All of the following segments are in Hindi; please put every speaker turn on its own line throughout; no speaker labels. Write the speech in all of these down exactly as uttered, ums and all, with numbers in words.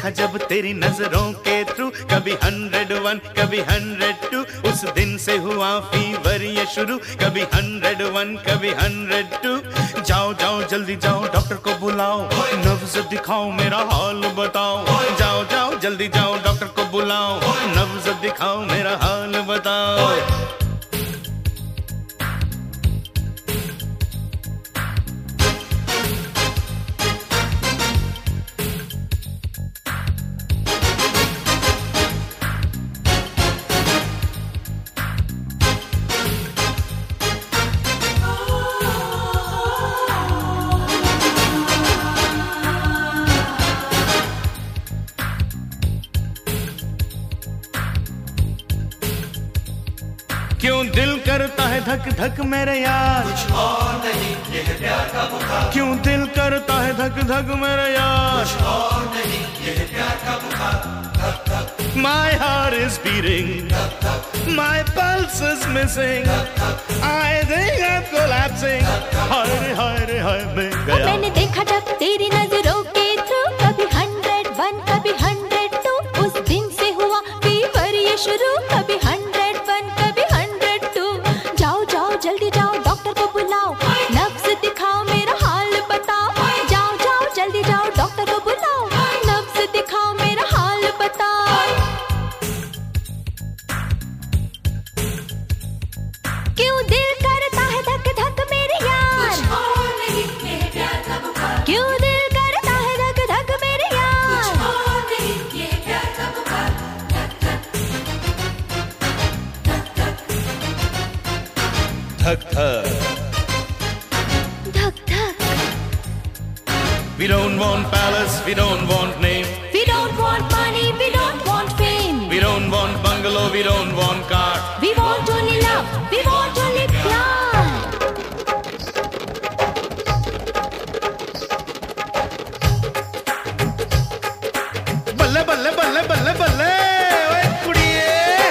देखा जब तेरी नजरों के थ्रू, कभी हंड्रेड वन कभी हंड्रेड टू, उस दिन से हुआ फीवर ये शुरू, कभी हंड्रेड वन कभी हंड्रेड टू। जाओ जाओ जल्दी जाओ डॉक्टर को बुलाओ, नब्ज दिखाओ मेरा हाल बताओ। जाओ जाओ जल्दी जाओ डॉक्टर को बुलाओ, नब्ज दिखाओ मेरा हाल बताओ। क्यों दिल करता है धक धक मेरे यार,
कुछ और नहीं ये है प्यार का बुखार।
क्यों दिल करता है धक धक मेरे यार,
कुछ और नहीं ये है प्यार का बुखार। धक धक
My heart is beating,
धक धक
my pulse is missing,
धक धक
I think I'm collapsing। हाय रे हाय रे हाय मैं गया।
मैंने देखा जब तेरी नजरों के थ्रू, कभी हंड्रेड वन कभी हंड्रेड टू, उस दिन से हुआ फीवर ये शुरू, कभी हंड्रेड वन कभी हंड्रेड टू। जाओ जाओ जल्दी जाओ डॉक्टर को बुलाओ, नब्ज दिखाओ मेरा हाल बताओ। जाओ जाओ जल्दी जाओ डॉक्टर को बुलाओ, नब्ज दिखाओ मेरा हाल बताओ। क्यों दिल करता है धक धक मेरे यार,
कुछ और नहीं ये है प्यार का बुखार।
क्यों दिल करता है धक धक मेरे यार,
कुछ और नहीं ये है प्यार का बुखार। धक धक धक धक
धक धक।
धक धक।
We don't want palace, we don't want name,
We don't want money, we don't want fame.
we don't want bungalow, we don't want car.
We want only love, we want only प्यार।
बल्ले बल्ले बल्ले बल्ले बल्ले ओए कुड़िए।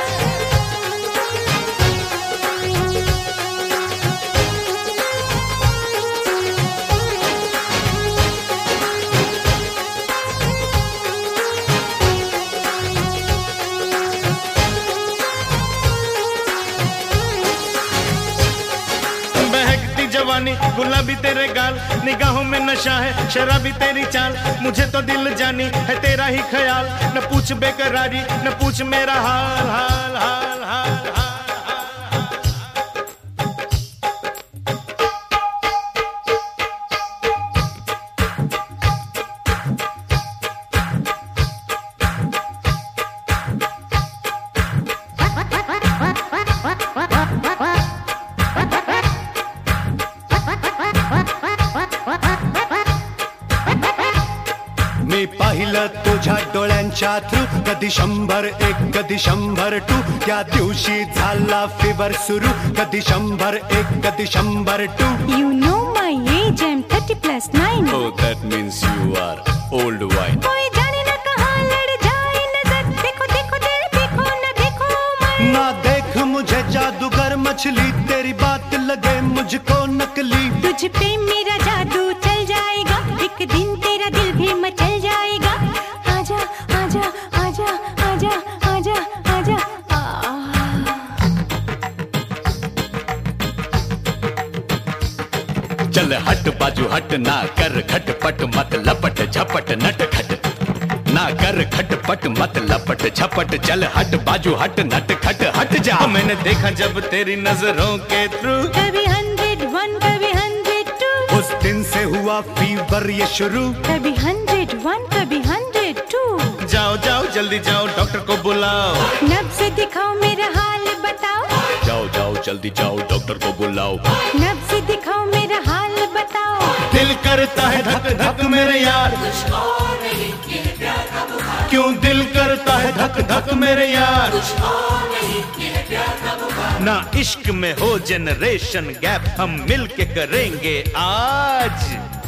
बहकती जवानी गुलाबी तेरे गाल, निगाहों में नशा है शराबी तेरी चाल, मुझे तो दिल जानी है तेरा ही ख्याल। न पूछ बेकरारी न पूछ मेरा हाल हाल हाल हाल हाल।
मी पाहिलं तुझ्या डोळ्यांच्या थ्रू, कधी शंभर एक कधी शंभर टू, त्या दिवशी झाला फिवर सुरू, कधी शंभर एक कधी शंभर two.
You know my age, I'm thirty plus nine.
Oh, that means you are old wine.
कोई जाने न कहाँ लड़ जाए नजर, देखो देखो दिल देखो न देखो मन।
ना देख मुझे जादूगर मछली, तेरी बात लगे मुझको नकली।
तुझ पे मेरा जादू चल जाएगा, एक दिन तेरा दिल भी मचल जाएगा। आजा आजा आजा आजा आजा आजा आ।
चल हट बाजू हट, ना कर खटपट मत लपट झपट नट खट, ना कर खटपट मत लपट झपट। चल हट बाजू हट नट खट हट जा। मैंने देखा जब तेरी नजरों के थ्रू,
कभी हंड्रेड वन कभी हंड्रेड टू,
उस दिन से हुआ फीवर ये शुरू,
कभी हंड्रेड वन कभी हंड्रेड टू।
जाओ जाओ जल्दी जाओ डॉक्टर को बुलाओ,
नब्ज दिखाओ मेरा हाल बताओ।
जाओ जाओ जल्दी जाओ डॉक्टर को बुलाओ,
नब्ज दिखाओ मेरा हाल बताओ।
दिल करता है धक धक मेरे यार,
कुछ और नहीं ये है प्यार का बुखार।
क्यों दिल करता है धक धक मेरे यार।
कुछ और नहीं ये है प्यार का बुखार।
ना इश्क में हो जनरेशन गैप, हम मिल के करेंगे आज।